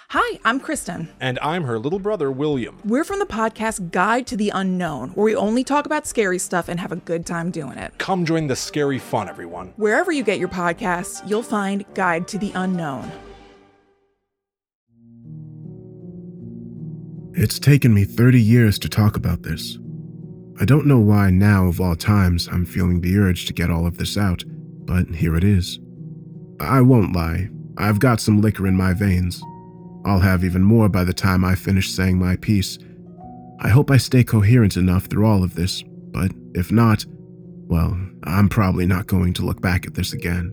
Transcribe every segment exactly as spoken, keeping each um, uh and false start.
Hi, I'm Kristen. And I'm her little brother, William. We're from the podcast Guide to the Unknown, where we only talk about scary stuff and have a good time doing it. Come join the scary fun, everyone. Wherever you get your podcasts, you'll find Guide to the Unknown. It's taken me thirty years to talk about this. I don't know why now of all times I'm feeling the urge to get all of this out, but here it is. I won't lie, I've got some liquor in my veins. I'll have even more by the time I finish saying my piece. I hope I stay coherent enough through all of this, but if not, well, I'm probably not going to look back at this again.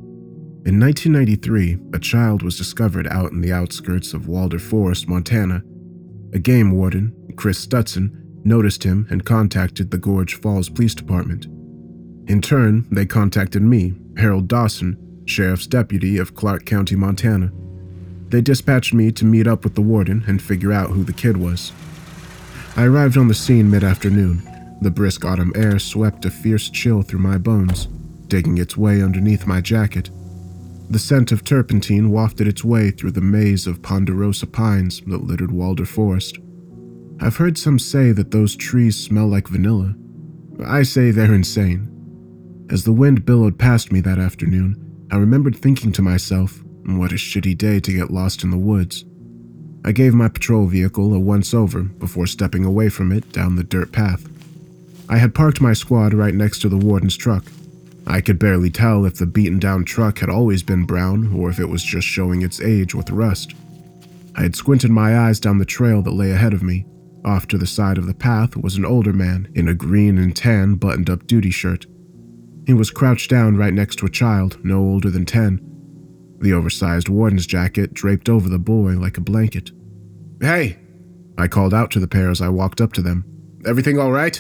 In nineteen ninety-three, a child was discovered out in the outskirts of Walder Forest, Montana. A game warden, Chris Stutson, noticed him and contacted the Gorge Falls Police Department. In turn, they contacted me, Harold Dawson, Sheriff's Deputy of Clark County, Montana. They dispatched me to meet up with the warden and figure out who the kid was. I arrived on the scene mid-afternoon. The brisk autumn air swept a fierce chill through my bones, digging its way underneath my jacket. The scent of turpentine wafted its way through the maze of ponderosa pines that littered Walder Forest. I've heard some say that those trees smell like vanilla. I say they're insane. As the wind billowed past me that afternoon, I remembered thinking to myself, what a shitty day to get lost in the woods. I gave my patrol vehicle a once-over before stepping away from it down the dirt path. I had parked my squad right next to the warden's truck. I could barely tell if the beaten-down truck had always been brown or if it was just showing its age with rust. I had squinted my eyes down the trail that lay ahead of me. Off to the side of the path was an older man in a green and tan buttoned-up duty shirt. He was crouched down right next to a child no older than ten. The oversized warden's jacket draped over the boy like a blanket. "Hey!" I called out to the pair as I walked up to them. "Everything all right?"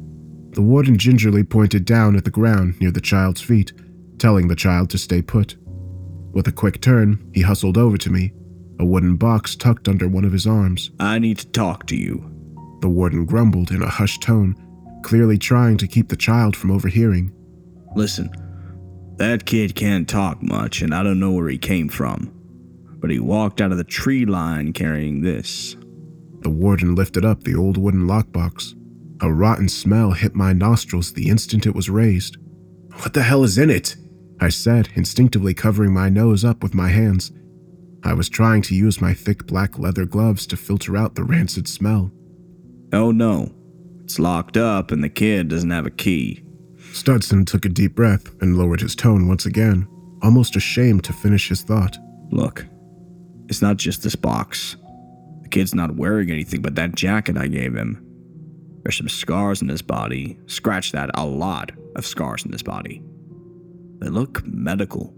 The warden gingerly pointed down at the ground near the child's feet, telling the child to stay put. With a quick turn, he hustled over to me, a wooden box tucked under one of his arms. "I need to talk to you," the warden grumbled in a hushed tone, clearly trying to keep the child from overhearing. "Listen, that kid can't talk much, and I don't know where he came from, but he walked out of the tree line carrying this." The warden lifted up the old wooden lockbox. A rotten smell hit my nostrils the instant it was raised. "What the hell is in it?" I said, instinctively covering my nose up with my hands. I was trying to use my thick black leather gloves to filter out the rancid smell. "Oh no, it's locked up and the kid doesn't have a key." Stutson took a deep breath and lowered his tone once again, almost ashamed to finish his thought. "Look, it's not just this box. The kid's not wearing anything but that jacket I gave him. There's some scars in his body. Scratch that, a lot of scars in his body. They look medical.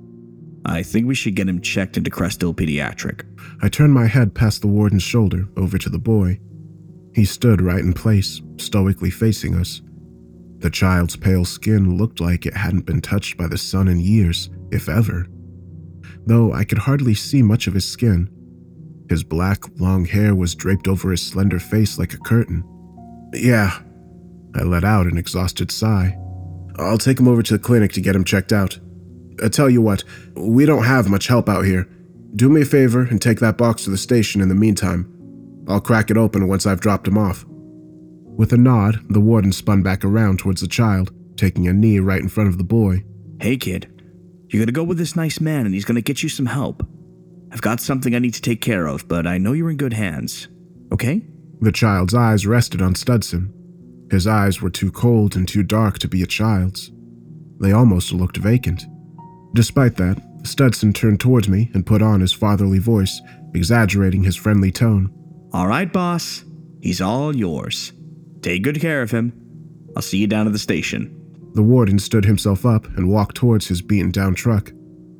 I think we should get him checked into Crest Hill Pediatric." I turned my head past the warden's shoulder over to the boy. He stood right in place, stoically facing us. The child's pale skin looked like it hadn't been touched by the sun in years, if ever. Though I could hardly see much of his skin. His black, long hair was draped over his slender face like a curtain. "Yeah," I let out an exhausted sigh. "I'll take him over to the clinic to get him checked out. I tell you what, we don't have much help out here. Do me a favor and take that box to the station in the meantime. I'll crack it open once I've dropped him off." With a nod, the warden spun back around towards the child, taking a knee right in front of the boy. "Hey kid, you're gonna go with this nice man and he's gonna get you some help. I've got something I need to take care of, but I know you're in good hands. Okay?" The child's eyes rested on Stutson. His eyes were too cold and too dark to be a child's. They almost looked vacant. Despite that, Stutson turned towards me and put on his fatherly voice, exaggerating his friendly tone. "All right, boss. He's all yours. Take good care of him. I'll see you down at the station." The warden stood himself up and walked towards his beaten-down truck.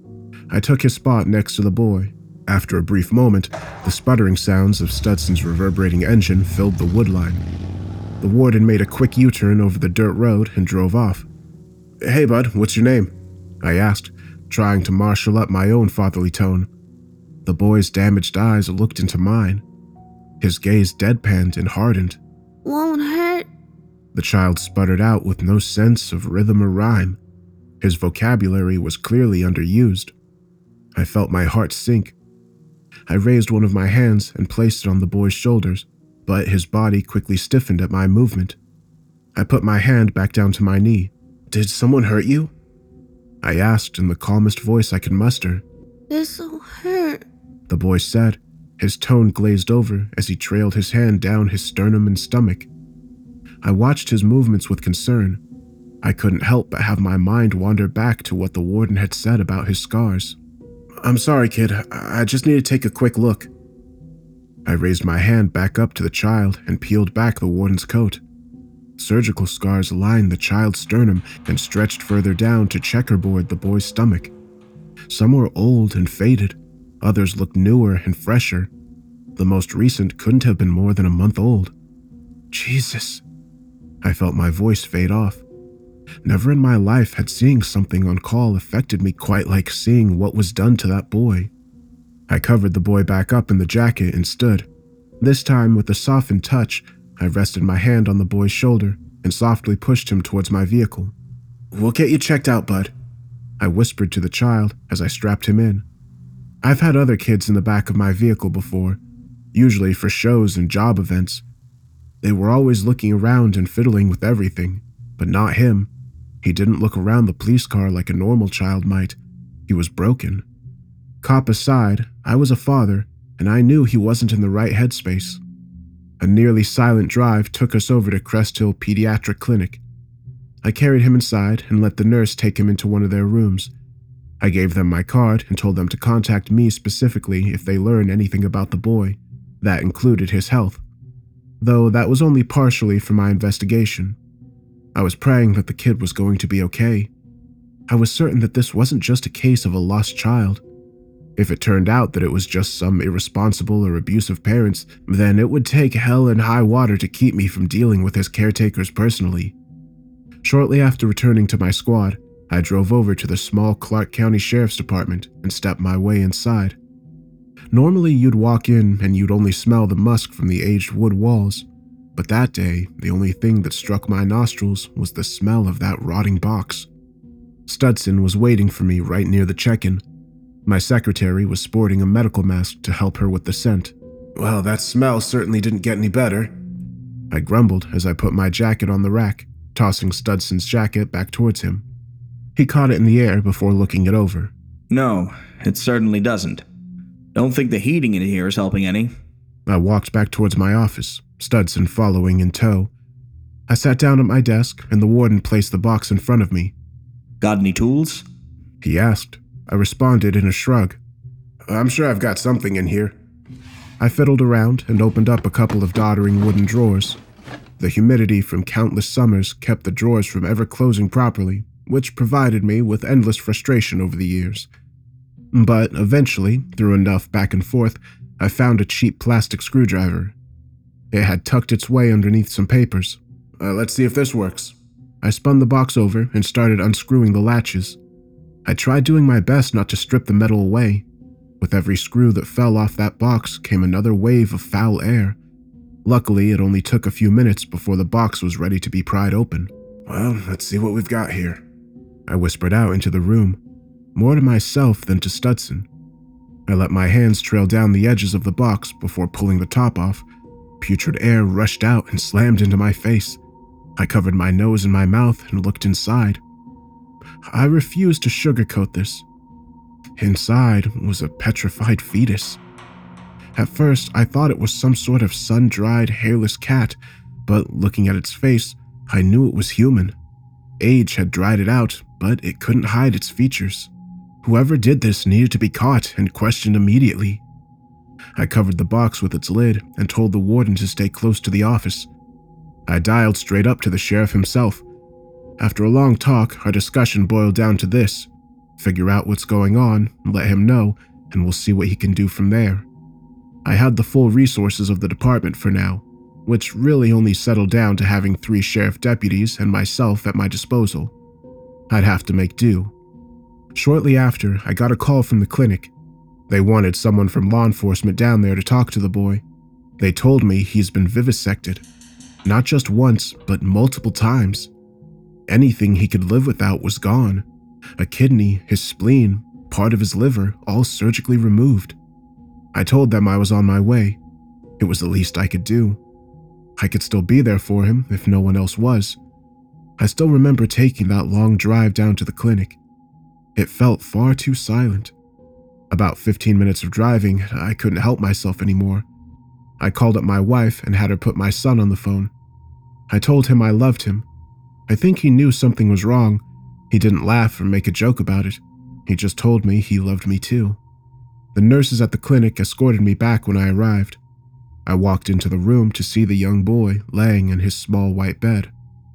I took his spot next to the boy. After a brief moment, the sputtering sounds of Stutson's reverberating engine filled the wood line. The warden made a quick U-turn over the dirt road and drove off. "Hey, bud, what's your name?" I asked, trying to marshal up my own fatherly tone. The boy's damaged eyes looked into mine. His gaze deadpanned and hardened. "Won't hurt," the child sputtered out with no sense of rhythm or rhyme. His vocabulary was clearly underused. I felt my heart sink. I raised one of my hands and placed it on the boy's shoulders, but his body quickly stiffened at my movement. I put my hand back down to my knee. "Did someone hurt you?" I asked in the calmest voice I could muster. "This'll hurt," the boy said, his tone glazed over as he trailed his hand down his sternum and stomach. I watched his movements with concern. I couldn't help but have my mind wander back to what the warden had said about his scars. "I'm sorry, kid. I just need to take a quick look." I raised my hand back up to the child and peeled back the warden's coat. Surgical scars lined the child's sternum and stretched further down to checkerboard the boy's stomach. Some were old and faded, others looked newer and fresher. The most recent couldn't have been more than a month old. Jesus. I felt my voice fade off. Never in my life had seeing something on call affected me quite like seeing what was done to that boy. I covered the boy back up in the jacket and stood. This time, with a softened touch, I rested my hand on the boy's shoulder and softly pushed him towards my vehicle. "We'll get you checked out, bud," I whispered to the child as I strapped him in. I've had other kids in the back of my vehicle before, usually for shows and job events. They were always looking around and fiddling with everything, but not him. He didn't look around the police car like a normal child might. He was broken. Cop aside, I was a father, and I knew he wasn't in the right headspace. A nearly silent drive took us over to Crest Hill Pediatric Clinic. I carried him inside and let the nurse take him into one of their rooms. I gave them my card and told them to contact me specifically if they learn anything about the boy. That included his health. Though that was only partially for my investigation. I was praying that the kid was going to be okay. I was certain that this wasn't just a case of a lost child. If it turned out that it was just some irresponsible or abusive parents, then it would take hell and high water to keep me from dealing with his caretakers personally. Shortly after returning to my squad, I drove over to the small Clark County Sheriff's Department and stepped my way inside. Normally you'd walk in and you'd only smell the musk from the aged wood walls, but that day, the only thing that struck my nostrils was the smell of that rotting box. Studson was waiting for me right near the check-in. My secretary was sporting a medical mask to help her with the scent. "Well, that smell certainly didn't get any better," I grumbled as I put my jacket on the rack, tossing Studson's jacket back towards him. He caught it in the air before looking it over. "No, it certainly doesn't. Don't think the heating in here is helping any." I walked back towards my office, Studson following in tow. I sat down at my desk and the warden placed the box in front of me. "Got any tools?" he asked. I responded in a shrug. "I'm sure I've got something in here." I fiddled around and opened up a couple of doddering wooden drawers. The humidity from countless summers kept the drawers from ever closing properly, which provided me with endless frustration over the years. But eventually, through enough back and forth, I found a cheap plastic screwdriver. It had tucked its way underneath some papers. Uh, let's see if this works. I spun the box over and started unscrewing the latches. I tried doing my best not to strip the metal away. With every screw that fell off that box came another wave of foul air. Luckily, it only took a few minutes before the box was ready to be pried open. "Well, let's see what we've got here," I whispered out into the room, more to myself than to Studson. I let my hands trail down the edges of the box before pulling the top off. Putrid air rushed out and slammed into my face. I covered my nose and my mouth and looked inside. I refused to sugarcoat this. Inside was a petrified fetus. At first, I thought it was some sort of sun-dried, hairless cat, but looking at its face, I knew it was human. Age had dried it out, but it couldn't hide its features. Whoever did this needed to be caught and questioned immediately. I covered the box with its lid and told the warden to stay close to the office. I dialed straight up to the sheriff himself. After a long talk, our discussion boiled down to this: figure out what's going on, let him know, and we'll see what he can do from there. I had the full resources of the department for now, which really only settled down to having three sheriff deputies and myself at my disposal. I'd have to make do. Shortly after, I got a call from the clinic. They wanted someone from law enforcement down there to talk to the boy. They told me he's been vivisected. Not just once, but multiple times. Anything he could live without was gone. A kidney, his spleen, part of his liver, all surgically removed. I told them I was on my way. It was the least I could do. I could still be there for him if no one else was. I still remember taking that long drive down to the clinic. It felt far too silent. About fifteen minutes of driving, I couldn't help myself anymore. I called up my wife and had her put my son on the phone. I told him I loved him. I think he knew something was wrong. He didn't laugh or make a joke about it. He just told me he loved me too. The nurses at the clinic escorted me back when I arrived. I walked into the room to see the young boy laying in his small white bed.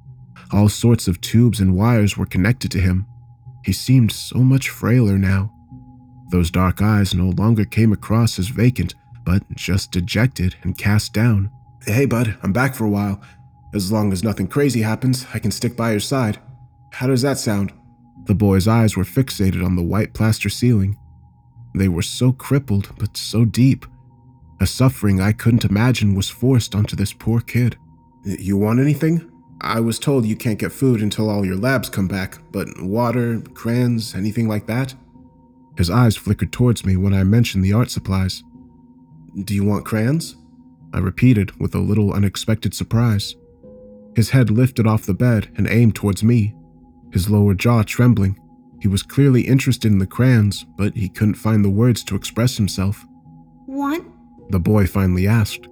All sorts of tubes and wires were connected to him. He seemed so much frailer now. Those dark eyes no longer came across as vacant, but just dejected and cast down. "Hey bud, I'm back for a while. As long as nothing crazy happens, I can stick by your side. How does that sound?" The boy's eyes were fixated on the white plaster ceiling. They were so crippled, but so deep. A suffering I couldn't imagine was forced onto this poor kid. "You want anything? I was told you can't get food until all your labs come back, but water, crayons, anything like that?" His eyes flickered towards me when I mentioned the art supplies. "Do you want crayons?" I repeated with a little unexpected surprise. His head lifted off the bed and aimed towards me, his lower jaw trembling. He was clearly interested in the crayons, but he couldn't find the words to express himself. Want? The boy finally asked.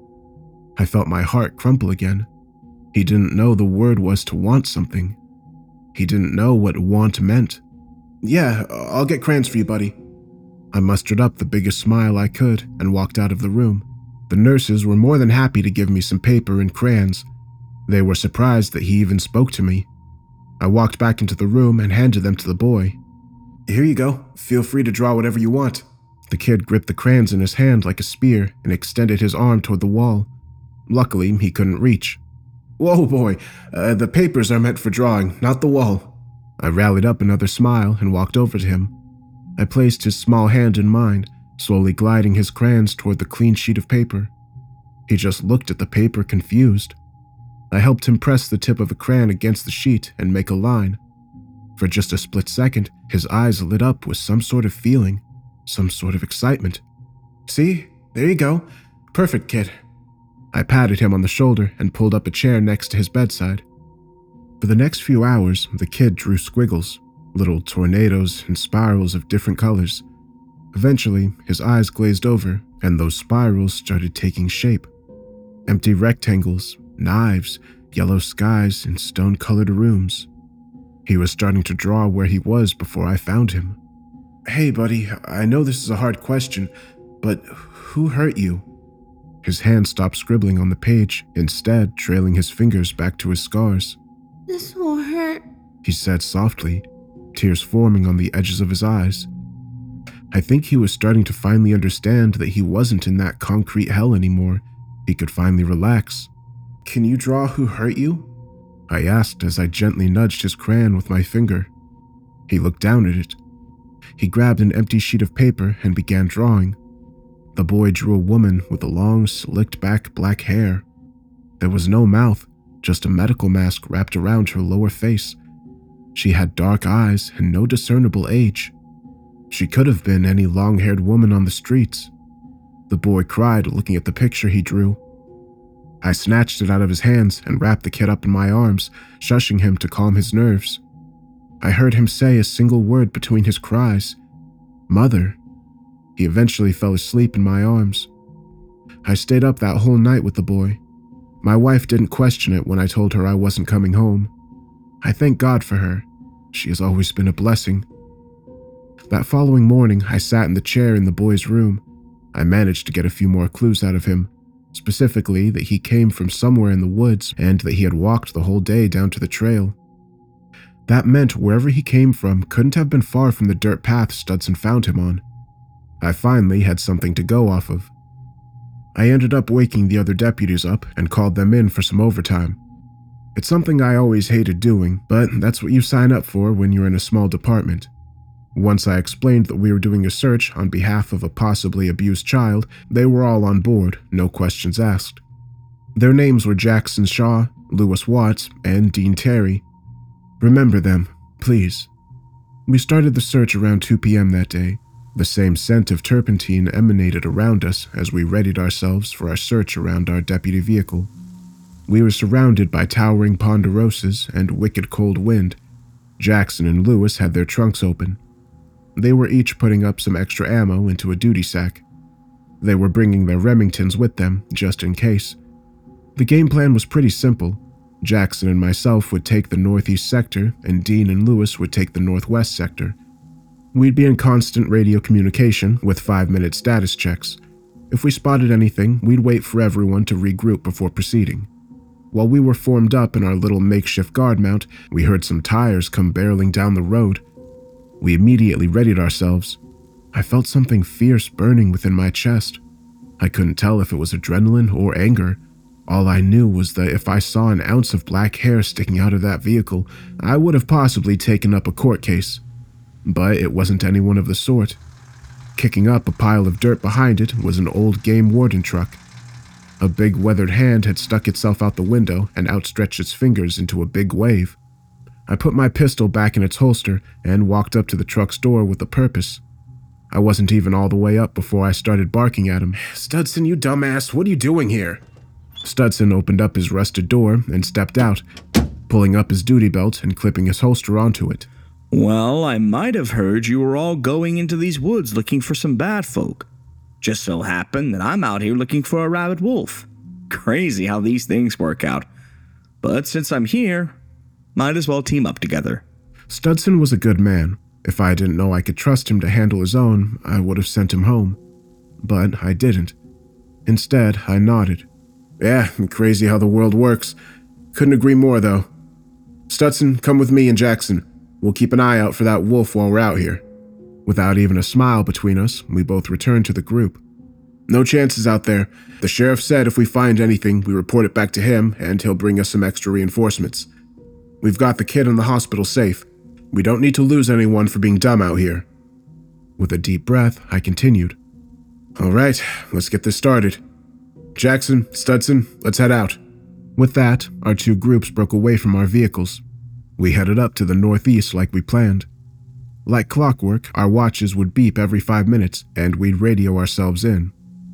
I felt my heart crumple again. He didn't know the word was to want something. He didn't know what want meant. "Yeah, I'll get crayons for you, buddy." I mustered up the biggest smile I could and walked out of the room. The nurses were more than happy to give me some paper and crayons. They were surprised that he even spoke to me. I walked back into the room and handed them to the boy. "Here you go. Feel free to draw whatever you want." The kid gripped the crayons in his hand like a spear and extended his arm toward the wall. Luckily, he couldn't reach. "Whoa, boy. Uh, the papers are meant for drawing, not the wall." I rallied up another smile and walked over to him. I placed his small hand in mine, slowly gliding his crayons toward the clean sheet of paper. He just looked at the paper confused. I helped him press the tip of a crayon against the sheet and make a line. For just a split second, his eyes lit up with some sort of feeling, some sort of excitement. "See? There you go. Perfect, kid." I patted him on the shoulder and pulled up a chair next to his bedside. For the next few hours, the kid drew squiggles, little tornadoes and spirals of different colors. Eventually, his eyes glazed over, and those spirals started taking shape. Empty rectangles, knives, yellow skies, and stone-colored rooms. He was starting to draw where he was before I found him. "Hey, buddy, I know this is a hard question, but who hurt you?" His hand stopped scribbling on the page, instead trailing his fingers back to his scars. This will hurt, he said softly, tears forming on the edges of his eyes. I think he was starting to finally understand that he wasn't in that concrete hell anymore. He could finally relax. "Can you draw who hurt you?" I asked as I gently nudged his crayon with my finger. He looked down at it. He grabbed an empty sheet of paper and began drawing. The boy drew a woman with long, slicked-back black hair. There was no mouth, just a medical mask wrapped around her lower face. She had dark eyes and no discernible age. She could have been any long-haired woman on the streets. The boy cried, looking at the picture he drew. I snatched it out of his hands and wrapped the kid up in my arms, shushing him to calm his nerves. I heard him say a single word between his cries. "Mother." He eventually fell asleep in my arms. I stayed up that whole night with the boy. My wife didn't question it when I told her I wasn't coming home. I thank God for her. She has always been a blessing. That following morning, I sat in the chair in the boy's room. I managed to get a few more clues out of him, specifically that he came from somewhere in the woods and that he had walked the whole day down to the trail. That meant wherever he came from couldn't have been far from the dirt path Studson found him on. I finally had something to go off of. I ended up waking the other deputies up and called them in for some overtime. It's something I always hated doing, but that's what you sign up for when you're in a small department. Once I explained that we were doing a search on behalf of a possibly abused child, they were all on board, no questions asked. Their names were Jackson Shaw, Lewis Watts, and Dean Terry. Remember them, please. We started the search around two p.m. that day. The same scent of turpentine emanated around us as we readied ourselves for our search around our deputy vehicle. We were surrounded by towering ponderosas and wicked cold wind. Jackson and Lewis had their trunks open. They were each putting up some extra ammo into a duty sack. They were bringing their Remingtons with them, just in case. The game plan was pretty simple. Jackson and myself would take the northeast sector, and Dean and Lewis would take the northwest sector. We'd be in constant radio communication with five-minute status checks. If we spotted anything, we'd wait for everyone to regroup before proceeding. While we were formed up in our little makeshift guard mount, we heard some tires come barreling down the road. We immediately readied ourselves. I felt something fierce burning within my chest. I couldn't tell if it was adrenaline or anger. All I knew was that if I saw an ounce of black hair sticking out of that vehicle, I would have possibly taken up a court case. But it wasn't anyone of the sort. Kicking up a pile of dirt behind it was an old game warden truck. A big weathered hand had stuck itself out the window and outstretched its fingers into a big wave. I put my pistol back in its holster and walked up to the truck's door with a purpose. I wasn't even all the way up before I started barking at him. "Studson, you dumbass, what are you doing here?" Studson opened up his rusted door and stepped out, pulling up his duty belt and clipping his holster onto it. Well, I might have heard you were all going into these woods looking for some bad folk. Just so happened that I'm out here looking for a rabid wolf. Crazy how these things work out. But since I'm here, might as well team up together. Studson was a good man. If I didn't know I could trust him to handle his own, I would have sent him home. But I didn't. Instead, I nodded. "Yeah, crazy how the world works. Couldn't agree more, though. Studson, come with me and Jackson. We'll keep an eye out for that wolf while we're out here." Without even a smile between us, we both returned to the group. "No chances out there. The sheriff said if we find anything, we report it back to him, and he'll bring us some extra reinforcements. We've got the kid in the hospital safe. We don't need to lose anyone for being dumb out here." With a deep breath, I continued. "All right, let's get this started. Jackson, Studson, let's head out." With that, our two groups broke away from our vehicles. We headed up to the northeast like we planned. Like clockwork, our watches would beep every five minutes, and we'd radio ourselves in.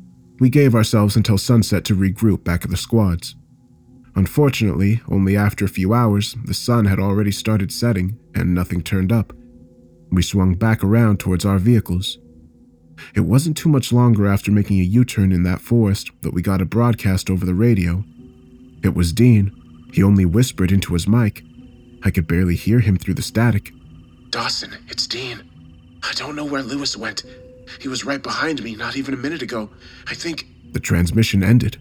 We gave ourselves until sunset to regroup back at the squads. Unfortunately, only after a few hours, the sun had already started setting, and nothing turned up. We swung back around towards our vehicles. It wasn't too much longer after making a U-turn in that forest that we got a broadcast over the radio. It was Dean. He only whispered into his mic. I could barely hear him through the static. "Dawson, it's Dean. I don't know where Lewis went. He was right behind me not even a minute ago. I think..." The transmission ended.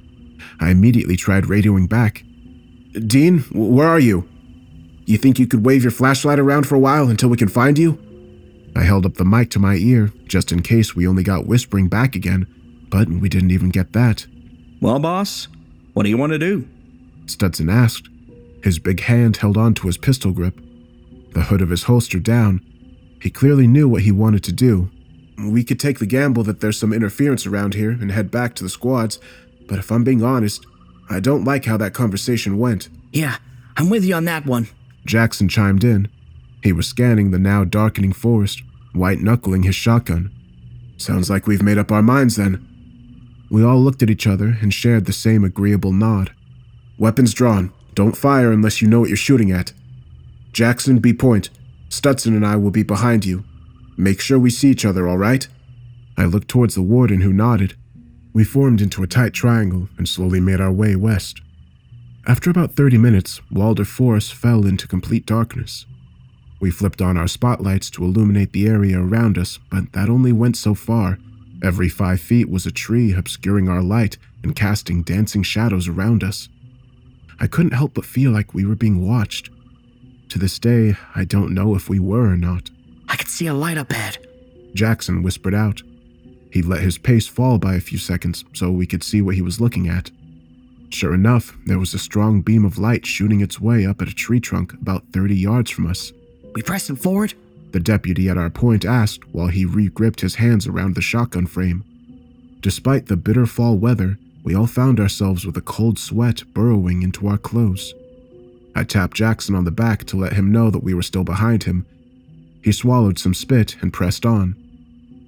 I immediately tried radioing back. "Dean, where are you? You think you could wave your flashlight around for a while until we can find you?" I held up the mic to my ear, just in case we only got whispering back again, but we didn't even get that. "Well, boss, what do you want to do?" Studson asked. His big hand held onto his pistol grip, the hood of his holster down. He clearly knew what he wanted to do. "We could take the gamble that there's some interference around here and head back to the squads, but if I'm being honest, I don't like how that conversation went." "Yeah, I'm with you on that one." Jackson chimed in. He was scanning the now darkening forest, white-knuckling his shotgun. "Sounds like we've made up our minds then." We all looked at each other and shared the same agreeable nod. "Weapons drawn. Don't fire unless you know what you're shooting at. Jackson, be point. Studson and I will be behind you. Make sure we see each other, all right?" I looked towards the warden, who nodded. We formed into a tight triangle and slowly made our way west. After about thirty minutes, Walder Forest fell into complete darkness. We flipped on our spotlights to illuminate the area around us, but that only went so far. Every five feet was a tree obscuring our light and casting dancing shadows around us. I couldn't help but feel like we were being watched. To this day, I don't know if we were or not. "I can see a light up ahead," Jackson whispered out. He let his pace fall by a few seconds so we could see what he was looking at. Sure enough, there was a strong beam of light shooting its way up at a tree trunk about thirty yards from us. "We pressing forward?" The deputy at our point asked while he re-gripped his hands around the shotgun frame. Despite the bitter fall weather, we all found ourselves with a cold sweat burrowing into our clothes. I tapped Jackson on the back to let him know that we were still behind him. He swallowed some spit and pressed on.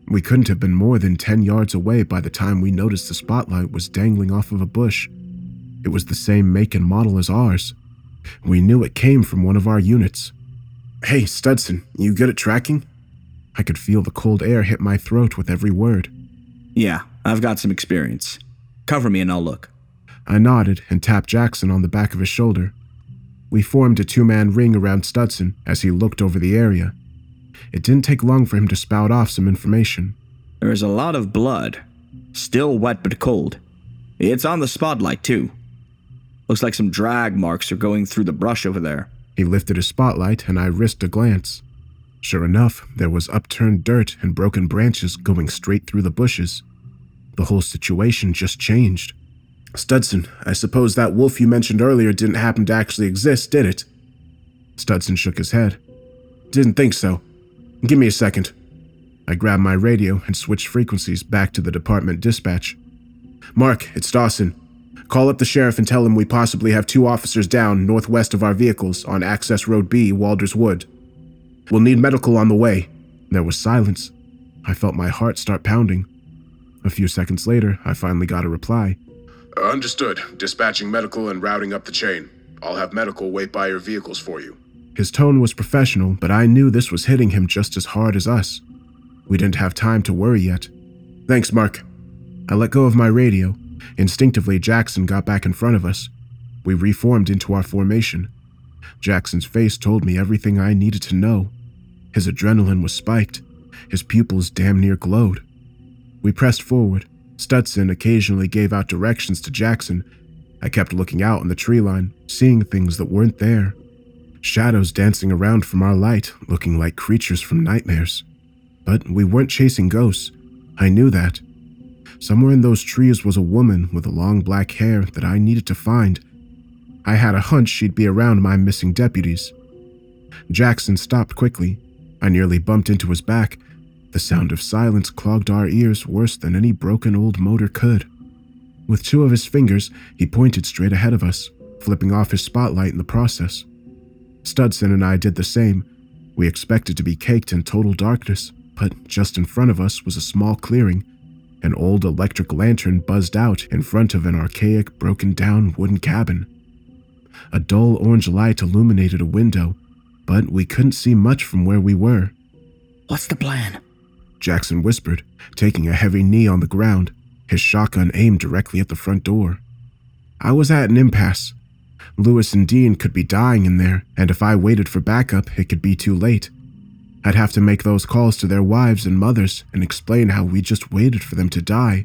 We couldn't have been more than ten yards away by the time we noticed the spotlight was dangling off of a bush. It was the same make and model as ours. We knew it came from one of our units. "Hey, Studson, you good at tracking?" I could feel the cold air hit my throat with every word. Yeah, I've got some experience. Cover me and I'll look. I nodded and tapped Jackson on the back of his shoulder. We formed a two-man ring around Studson as he looked over the area. It didn't take long for him to spout off some information. There is a lot of blood. Still wet but cold. It's on the spotlight, too. Looks like some drag marks are going through the brush over there. He lifted his spotlight and I risked a glance. Sure enough, there was upturned dirt and broken branches going straight through the bushes. The whole situation just changed. "Studson, I suppose that wolf you mentioned earlier didn't happen to actually exist, did it?" Studson shook his head. "Didn't think so. Give me a second." I grabbed my radio and switched frequencies back to the department dispatch. "Mark, it's Dawson. Call up the sheriff and tell him we possibly have two officers down northwest of our vehicles on Access Road B, Walders Wood. We'll need medical on the way." There was silence. I felt my heart start pounding. A few seconds later, I finally got a reply. Understood. Dispatching medical and routing up the chain. I'll have medical wait by your vehicles for you. His tone was professional, but I knew this was hitting him just as hard as us. We didn't have time to worry yet. "Thanks, Mark." I let go of my radio. Instinctively, Jackson got back in front of us. We reformed into our formation. Jackson's face told me everything I needed to know. His adrenaline was spiked. His pupils damn near glowed. We pressed forward. Studson occasionally gave out directions to Jackson. I kept looking out on the tree line, seeing things that weren't there. Shadows dancing around from our light, looking like creatures from nightmares. But we weren't chasing ghosts. I knew that. Somewhere in those trees was a woman with long black hair that I needed to find. I had a hunch she'd be around my missing deputies. Jackson stopped quickly. I nearly bumped into his back. The sound of silence clogged our ears worse than any broken old motor could. With two of his fingers, he pointed straight ahead of us, flipping off his spotlight in the process. Studson and I did the same. We expected to be caked in total darkness, but just in front of us was a small clearing. An old electric lantern buzzed out in front of an archaic, broken-down wooden cabin. A dull orange light illuminated a window, but we couldn't see much from where we were. "What's the plan?" Jackson whispered, taking a heavy knee on the ground, his shotgun aimed directly at the front door. I was at an impasse. Lewis and Dean could be dying in there, and if I waited for backup, it could be too late. I'd have to make those calls to their wives and mothers and explain how we just waited for them to die,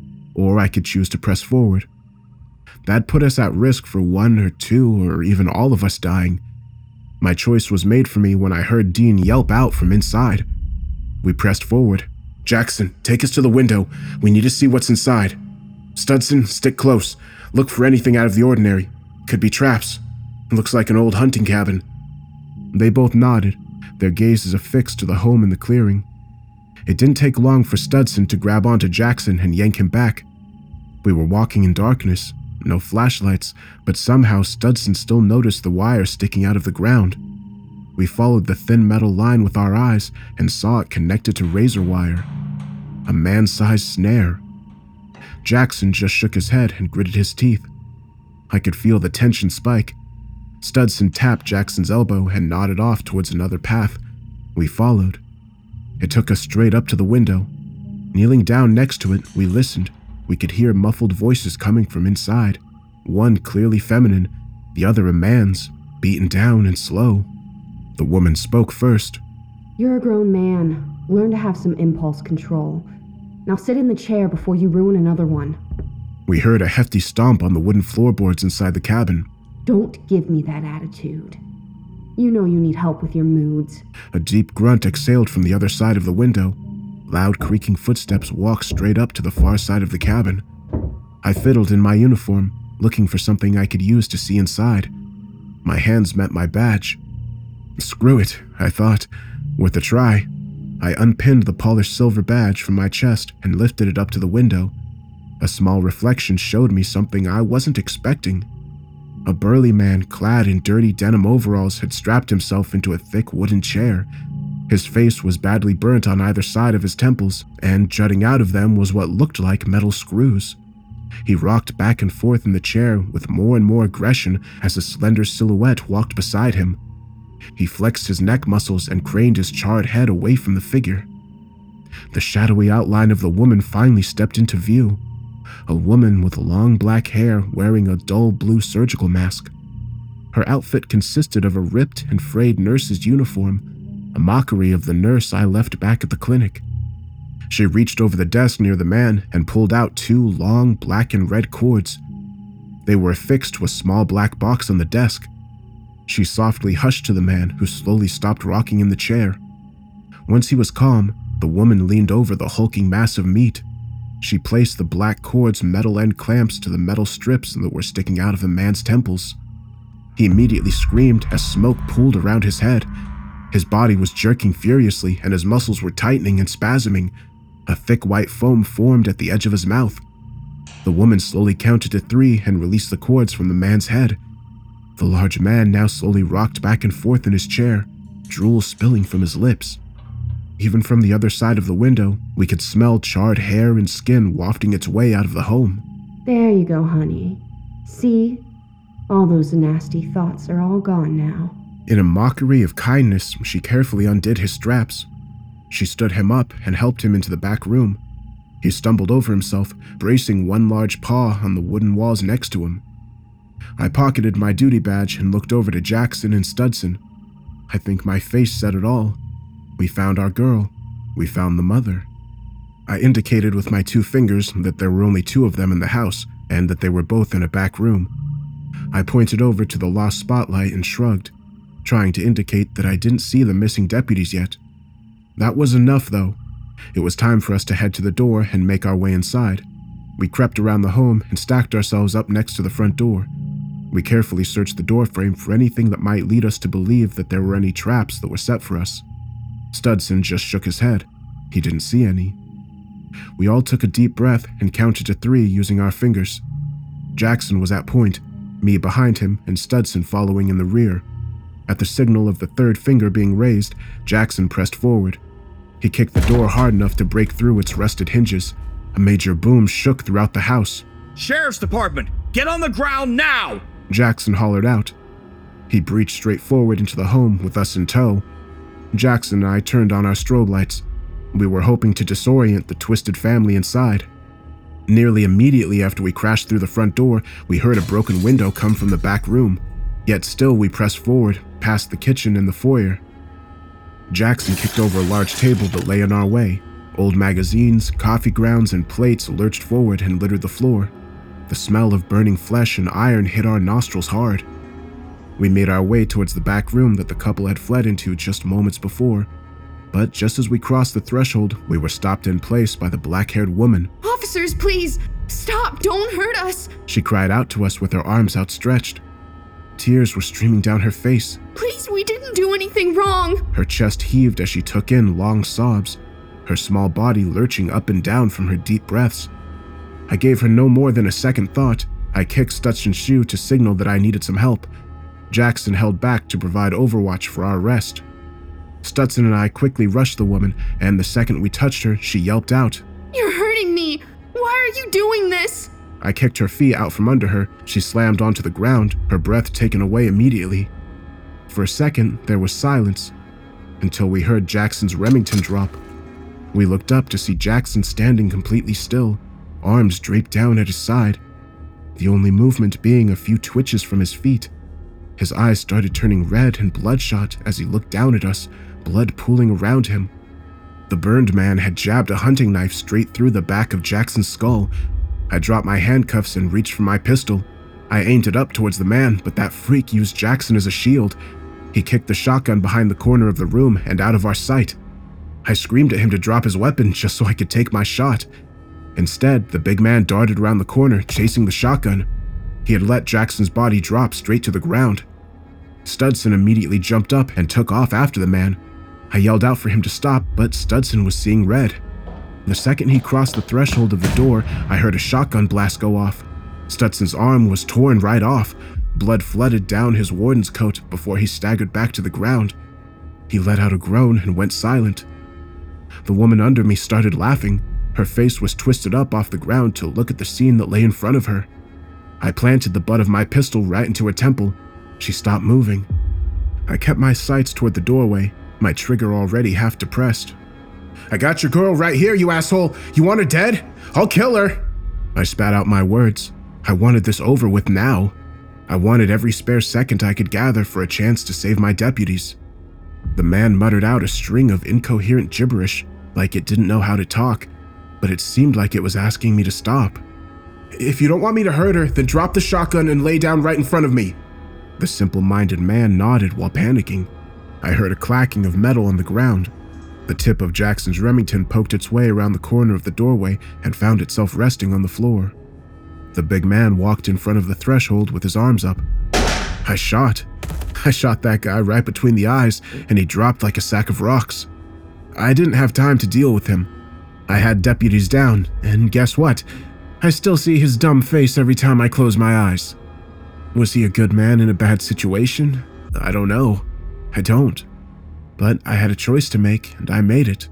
or I could choose to press forward. That'd put us at risk for one or two or even all of us dying. My choice was made for me when I heard Dean yelp out from inside. We pressed forward. "Jackson, take us to the window. We need to see what's inside. Studson, stick close. Look for anything out of the ordinary. Could be traps. Looks like an old hunting cabin." They both nodded, their gazes affixed to the home in the clearing. It didn't take long for Studson to grab onto Jackson and yank him back. We were walking in darkness, no flashlights, but somehow Studson still noticed the wire sticking out of the ground. We followed the thin metal line with our eyes and saw it connected to razor wire. A man-sized snare. Jackson just shook his head and gritted his teeth. I could feel the tension spike. Studson tapped Jackson's elbow and nodded off towards another path. We followed. It took us straight up to the window. Kneeling down next to it, we listened. We could hear muffled voices coming from inside. One clearly feminine, the other a man's, beaten down and slow. The woman spoke first. "You're a grown man. Learn to have some impulse control. Now sit in the chair before you ruin another one." We heard a hefty stomp on the wooden floorboards inside the cabin. "Don't give me that attitude. You know you need help with your moods." A deep grunt exhaled from the other side of the window. Loud creaking footsteps walked straight up to the far side of the cabin. I fiddled in my uniform, looking for something I could use to see inside. My hands met my badge. Screw it, I thought. Worth a try. I unpinned the polished silver badge from my chest and lifted it up to the window. A small reflection showed me something I wasn't expecting. A burly man clad in dirty denim overalls had strapped himself into a thick wooden chair. His face was badly burnt on either side of his temples, and jutting out of them was what looked like metal screws. He rocked back and forth in the chair with more and more aggression as a slender silhouette walked beside him. He flexed his neck muscles and craned his charred head away from the figure. The shadowy outline of the woman finally stepped into view. A woman with long black hair wearing a dull blue surgical mask. Her outfit consisted of a ripped and frayed nurse's uniform, a mockery of the nurse I left back at the clinic. She reached over the desk near the man and pulled out two long black and red cords. They were affixed to a small black box on the desk. She softly hushed to the man, who slowly stopped rocking in the chair. Once he was calm, the woman leaned over the hulking mass of meat. She placed the black cord's metal end clamps to the metal strips that were sticking out of the man's temples. He immediately screamed as smoke pooled around his head. His body was jerking furiously and his muscles were tightening and spasming. A thick white foam formed at the edge of his mouth. The woman slowly counted to three and released the cords from the man's head. The large man now slowly rocked back and forth in his chair, drool spilling from his lips. Even from the other side of the window, we could smell charred hair and skin wafting its way out of the home. There you go, honey. See? All those nasty thoughts are all gone now. In a mockery of kindness, she carefully undid his straps. She stood him up and helped him into the back room. He stumbled over himself, bracing one large paw on the wooden walls next to him. I pocketed my duty badge and looked over to Jackson and Studson. I think my face said it all. We found our girl. We found the mother. I indicated with my two fingers that there were only two of them in the house and that they were both in a back room. I pointed over to the lost spotlight and shrugged, trying to indicate that I didn't see the missing deputies yet. That was enough, though. It was time for us to head to the door and make our way inside. We crept around the home and stacked ourselves up next to the front door. We carefully searched the doorframe for anything that might lead us to believe that there were any traps that were set for us. Studson just shook his head. He didn't see any. We all took a deep breath and counted to three using our fingers. Jackson was at point, me behind him and Studson following in the rear. At the signal of the third finger being raised, Jackson pressed forward. He kicked the door hard enough to break through its rusted hinges. A major boom shook throughout the house. Sheriff's Department, get on the ground now! Jackson hollered out. He breached straight forward into the home with us in tow. Jackson and I turned on our strobe lights. We were hoping to disorient the twisted family inside. Nearly immediately after we crashed through the front door, we heard a broken window come from the back room. Yet still we pressed forward, past the kitchen and the foyer. Jackson kicked over a large table that lay in our way. Old magazines, coffee grounds, and plates lurched forward and littered the floor. The smell of burning flesh and iron hit our nostrils hard. We made our way towards the back room that the couple had fled into just moments before. But just as we crossed the threshold, we were stopped in place by the black-haired woman. Officers, please! Stop! Don't hurt us! She cried out to us with her arms outstretched. Tears were streaming down her face. Please, we didn't do anything wrong! Her chest heaved as she took in long sobs, her small body lurching up and down from her deep breaths. I gave her no more than a second thought. I kicked Studson's shoe to signal that I needed some help. Jackson held back to provide overwatch for our rest. Studson and I quickly rushed the woman, and the second we touched her, she yelped out. You're hurting me! Why are you doing this? I kicked her feet out from under her. She slammed onto the ground, her breath taken away immediately. For a second, there was silence, until we heard Jackson's Remington drop. We looked up to see Jackson standing completely still, arms draped down at his side, the only movement being a few twitches from his feet. His eyes started turning red and bloodshot as he looked down at us, blood pooling around him. The burned man had jabbed a hunting knife straight through the back of Jackson's skull. I dropped my handcuffs and reached for my pistol. I aimed it up towards the man, but that freak used Jackson as a shield. He kicked the shotgun behind the corner of the room and out of our sight. I screamed at him to drop his weapon just so I could take my shot. Instead, the big man darted around the corner, chasing the shotgun. He had let Jackson's body drop straight to the ground. Studson immediately jumped up and took off after the man. I yelled out for him to stop, but Studson was seeing red. The second he crossed the threshold of the door, I heard a shotgun blast go off. Studson's arm was torn right off. Blood flooded down his warden's coat before he staggered back to the ground. He let out a groan and went silent. The woman under me started laughing. Her face was twisted up off the ground to look at the scene that lay in front of her. I planted the butt of my pistol right into her temple. She stopped moving. I kept my sights toward the doorway, my trigger already half depressed. "I got your girl right here, you asshole! You want her dead? I'll kill her!" I spat out my words. I wanted this over with now. I wanted every spare second I could gather for a chance to save my deputies. The man muttered out a string of incoherent gibberish, like it didn't know how to talk, but it seemed like it was asking me to stop. "If you don't want me to hurt her, then drop the shotgun and lay down right in front of me." The simple-minded man nodded while panicking. I heard a clacking of metal on the ground. The tip of Jackson's Remington poked its way around the corner of the doorway and found itself resting on the floor. The big man walked in front of the threshold with his arms up. I shot. I shot that guy right between the eyes, and he dropped like a sack of rocks. I didn't have time to deal with him. I had deputies down, and guess what? I still see his dumb face every time I close my eyes. Was he a good man in a bad situation? I don't know. I don't. But I had a choice to make, and I made it.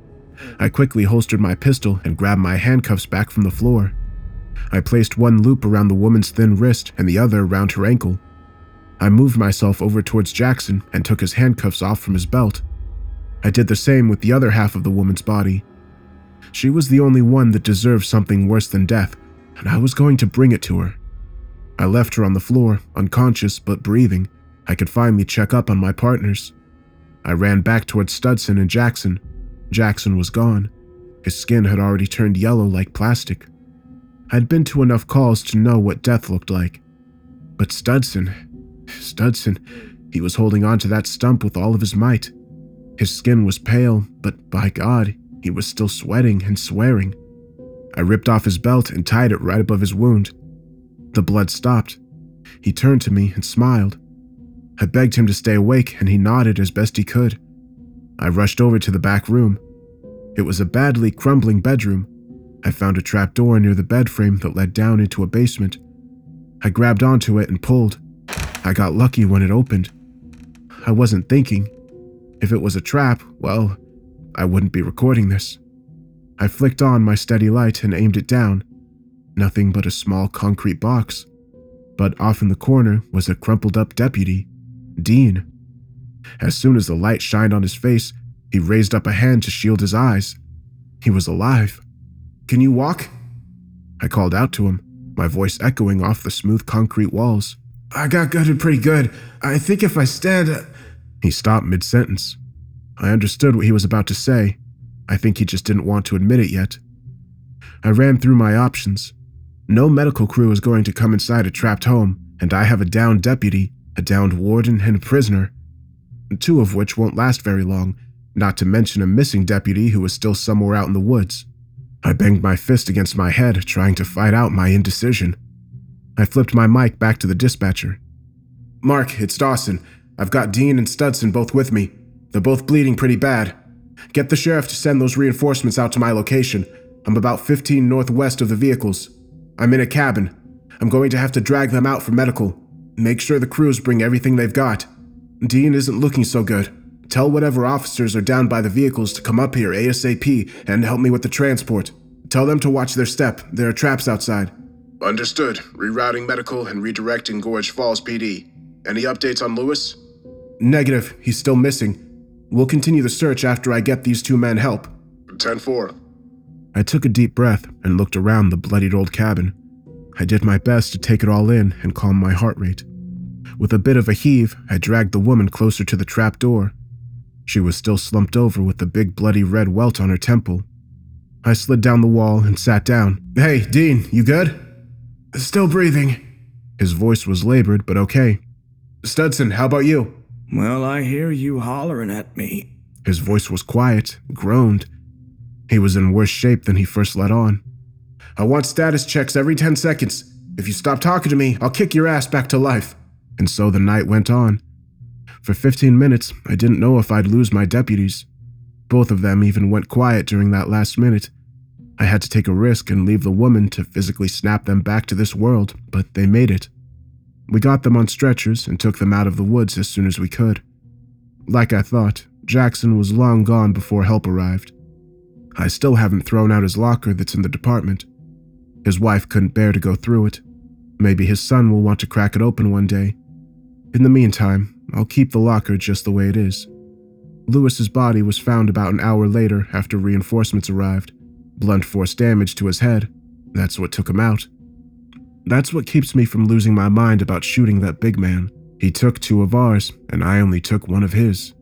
I quickly holstered my pistol and grabbed my handcuffs back from the floor. I placed one loop around the woman's thin wrist and the other around her ankle. I moved myself over towards Jackson and took his handcuffs off from his belt. I did the same with the other half of the woman's body. She was the only one that deserved something worse than death, and I was going to bring it to her. I left her on the floor, unconscious but breathing. I could finally check up on my partners. I ran back towards Studson and Jackson. Jackson was gone. His skin had already turned yellow like plastic. I'd been to enough calls to know what death looked like. But Studson, Studson, he was holding on to that stump with all of his might. His skin was pale, but by God, he was still sweating and swearing. I ripped off his belt and tied it right above his wound. The blood stopped. He turned to me and smiled. I begged him to stay awake, and he nodded as best he could. I rushed over to the back room. It was a badly crumbling bedroom. I found a trap door near the bed frame that led down into a basement. I grabbed onto it and pulled. I got lucky when it opened. I wasn't thinking. If it was a trap, well, I wouldn't be recording this. I flicked on my steady light and aimed it down. Nothing but a small concrete box. But off in the corner was a crumpled up deputy, Dean. As soon as the light shined on his face, he raised up a hand to shield his eyes. He was alive. "Can you walk?" I called out to him, my voice echoing off the smooth concrete walls. "I got gutted pretty good. I think if I stand..." Uh... He stopped mid-sentence. I understood what he was about to say. I think he just didn't want to admit it yet. I ran through my options. No medical crew is going to come inside a trapped home, and I have a downed deputy, a downed warden, and a prisoner, two of which won't last very long, not to mention a missing deputy who is still somewhere out in the woods. I banged my fist against my head, trying to fight out my indecision. I flipped my mic back to the dispatcher. "Mark, it's Dawson. I've got Dean and Studson both with me. They're both bleeding pretty bad. Get the sheriff to send those reinforcements out to my location. I'm about fifteen northwest of the vehicles. I'm in a cabin. I'm going to have to drag them out for medical. Make sure the crews bring everything they've got. Dean isn't looking so good. Tell whatever officers are down by the vehicles to come up here ASAP and help me with the transport. Tell them to watch their step. There are traps outside." Understood. Rerouting medical and redirecting Gorge Falls P D. Any updates on Lewis? "Negative. He's still missing. We'll continue the search after I get these two men help." ten four. I took a deep breath and looked around the bloodied old cabin. I did my best to take it all in and calm my heart rate. With a bit of a heave, I dragged the woman closer to the trap door. She was still slumped over with a big bloody red welt on her temple. I slid down the wall and sat down. "Hey, Dean, you good?" "Still breathing." His voice was labored, but okay. "Studson, how about you?" "Well, I hear you hollering at me." His voice was quiet, groaned. He was in worse shape than he first let on. "I want status checks every ten seconds. If you stop talking to me, I'll kick your ass back to life." And so the night went on. For fifteen minutes, I didn't know if I'd lose my deputies. Both of them even went quiet during that last minute. I had to take a risk and leave the woman to physically snap them back to this world, but they made it. We got them on stretchers and took them out of the woods as soon as we could. Like I thought, Jackson was long gone before help arrived. I still haven't thrown out his locker that's in the department. His wife couldn't bear to go through it. Maybe his son will want to crack it open one day. In the meantime, I'll keep the locker just the way it is. Lewis's body was found about an hour later after reinforcements arrived. Blunt force damage to his head. That's what took him out. That's what keeps me from losing my mind about shooting that big man. He took two of ours, and I only took one of his.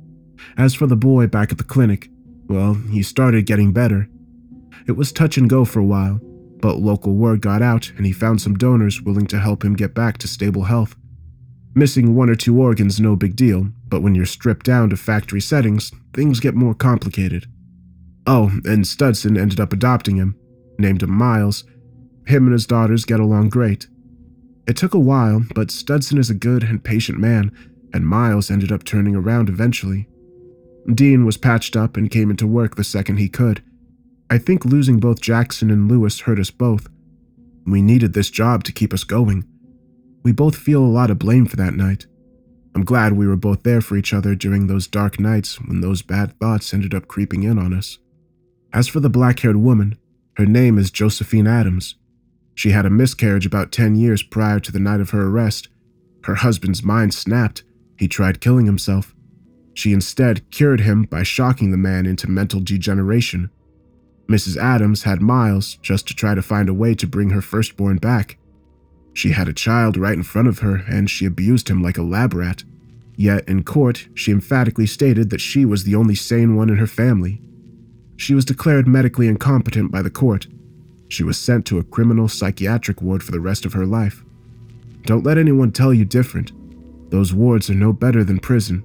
As for the boy back at the clinic, well, he started getting better. It was touch and go for a while, but local word got out and he found some donors willing to help him get back to stable health. Missing one or two organs no big deal, but when you're stripped down to factory settings, things get more complicated. Oh, and Studson ended up adopting him, named him Miles. Him and his daughters get along great. It took a while, but Studson is a good and patient man, and Miles ended up turning around eventually. Dean was patched up and came into work the second he could. I think losing both Jackson and Lewis hurt us both. We needed this job to keep us going. We both feel a lot of blame for that night. I'm glad we were both there for each other during those dark nights when those bad thoughts ended up creeping in on us. As for the black-haired woman, her name is Josephine Adams. She had a miscarriage about ten years prior to the night of her arrest. Her husband's mind snapped. He tried killing himself. She instead cured him by shocking the man into mental degeneration. Missus Adams had Miles just to try to find a way to bring her firstborn back. She had a child right in front of her, and she abused him like a lab rat. Yet in court, she emphatically stated that she was the only sane one in her family. She was declared medically incompetent by the court. She was sent to a criminal psychiatric ward for the rest of her life. Don't let anyone tell you different. Those wards are no better than prison.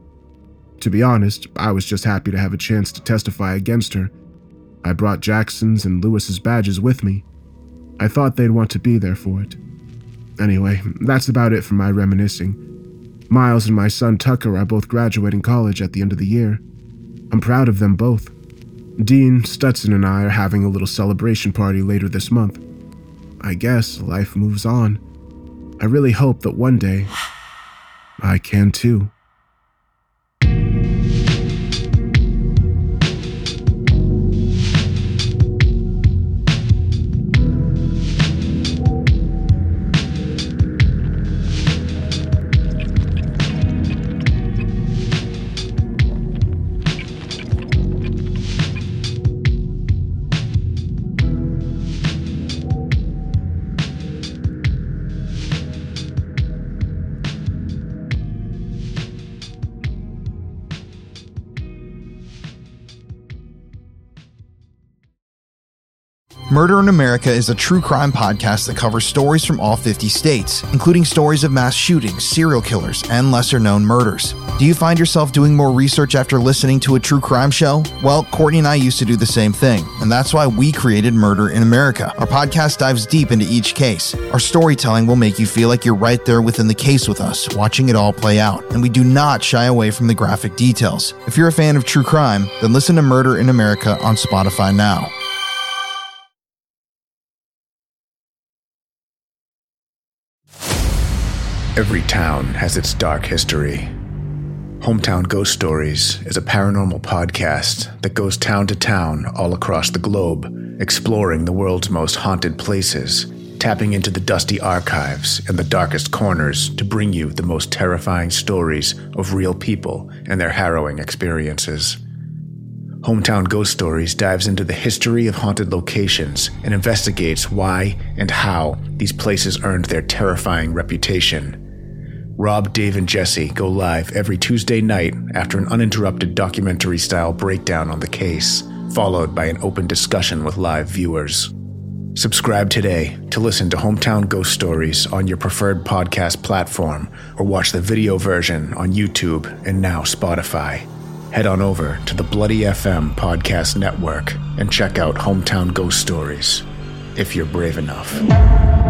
To be honest, I was just happy to have a chance to testify against her. I brought Jackson's and Lewis's badges with me. I thought they'd want to be there for it. Anyway, that's about it for my reminiscing. Miles and my son Tucker are both graduating college at the end of the year. I'm proud of them both. Dean, Studson, and I are having a little celebration party later this month. I guess life moves on. I really hope that one day I can too. Murder in America is a true crime podcast that covers stories from all fifty states, including stories of mass shootings, serial killers, and lesser-known murders. Do you find yourself doing more research after listening to a true crime show? Well, Courtney and I used to do the same thing, and that's why we created Murder in America. Our podcast dives deep into each case. Our storytelling will make you feel like you're right there within the case with us, watching it all play out, and we do not shy away from the graphic details. If you're a fan of true crime, then listen to Murder in America on Spotify now. Every town has its dark history. Hometown Ghost Stories is a paranormal podcast that goes town to town all across the globe, exploring the world's most haunted places, tapping into the dusty archives and the darkest corners to bring you the most terrifying stories of real people and their harrowing experiences. Hometown Ghost Stories dives into the history of haunted locations and investigates why and how these places earned their terrifying reputation. Rob, Dave, and Jesse go live every Tuesday night after an uninterrupted documentary-style breakdown on the case, followed by an open discussion with live viewers. Subscribe today to listen to Hometown Ghost Stories on your preferred podcast platform, or watch the video version on YouTube and now Spotify. Head on over to the Bloody F M Podcast Network and check out Hometown Ghost Stories, if you're brave enough.